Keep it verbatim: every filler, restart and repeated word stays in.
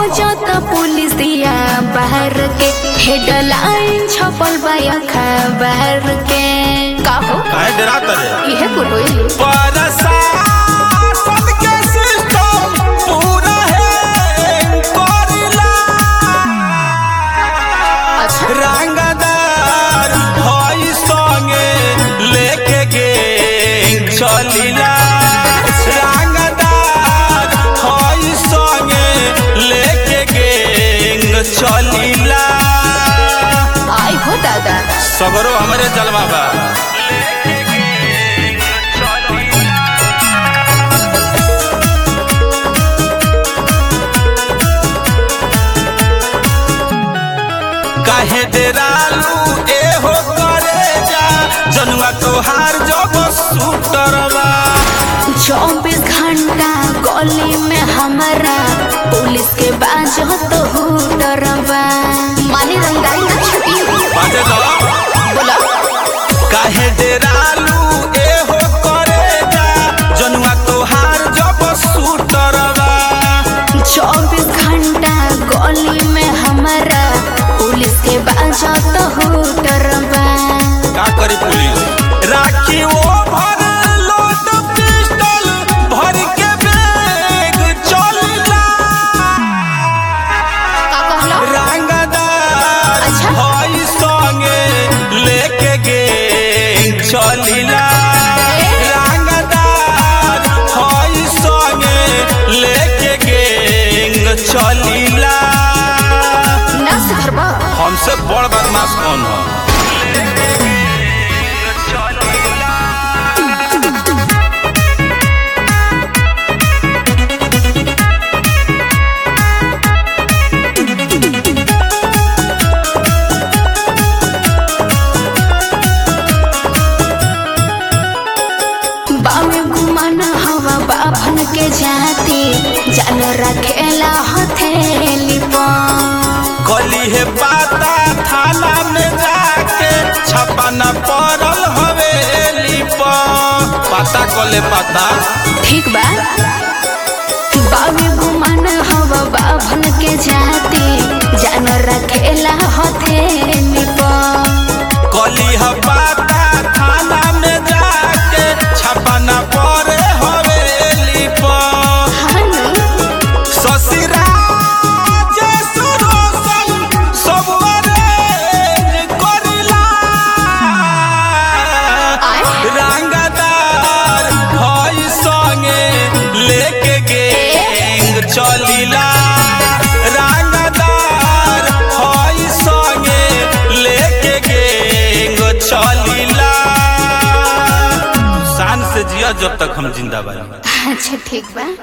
खोजत पुलिस दिया बाहर के हेडलाइन छपल बा खबर के का हो काहे डराता रे इहे बोलो प्रशासन के सिस्टम पूरा है करिला अच्छा रंगदार होई संगे लेके गैंग चलिला रंगदार होई संगे लेके गैंग चलिला आई हो दादा सगरो हमरे जलवा बा काहे डेरालू ए हो करे जा जनुआ तोहार जब सुतरवा चौबीस घंटा गली में हमारा पुलिस के बाज तो डरवा मानी रंगाई ना छुटी बाजे दो बोला काहे डेरालू ए हो करे जा जनुआ तोहार जब सुतरवा चौबीस घंटा गली में हमारा पुलिस के बाज तो डरवा का करी पुलिस राखी वो भर लोड पिस्टल भर के बैग चलला का कहलो रंगदार अच्छा। होई संगे लेके गैंग चलिला रंगदार होई संगे लेके गैंग चलिला ना सुधरबा हमसे बड़ बदमाश कौन हो बामे घुमाना हवा बाभन के जाती जान रखेला हथेली पर कली है पाता थाना में जाके छपाना पड़ल हवेली पर पता कले पता ठीक बा बामे घुमाना हवा बाभन के जाती जान रखेला हथेली पर कली है पाता थाना में जाके छपाना पड़े हवेली पर हानी ससुराज सरोसन सब अरेंज करिला आय रंगदार होई संगे लेके गैंग चलिला रंगदार होई संगे लेके गैंग चलिला शान से जिया जब तक हम जिंदा बानी अच्छा ठीक बा।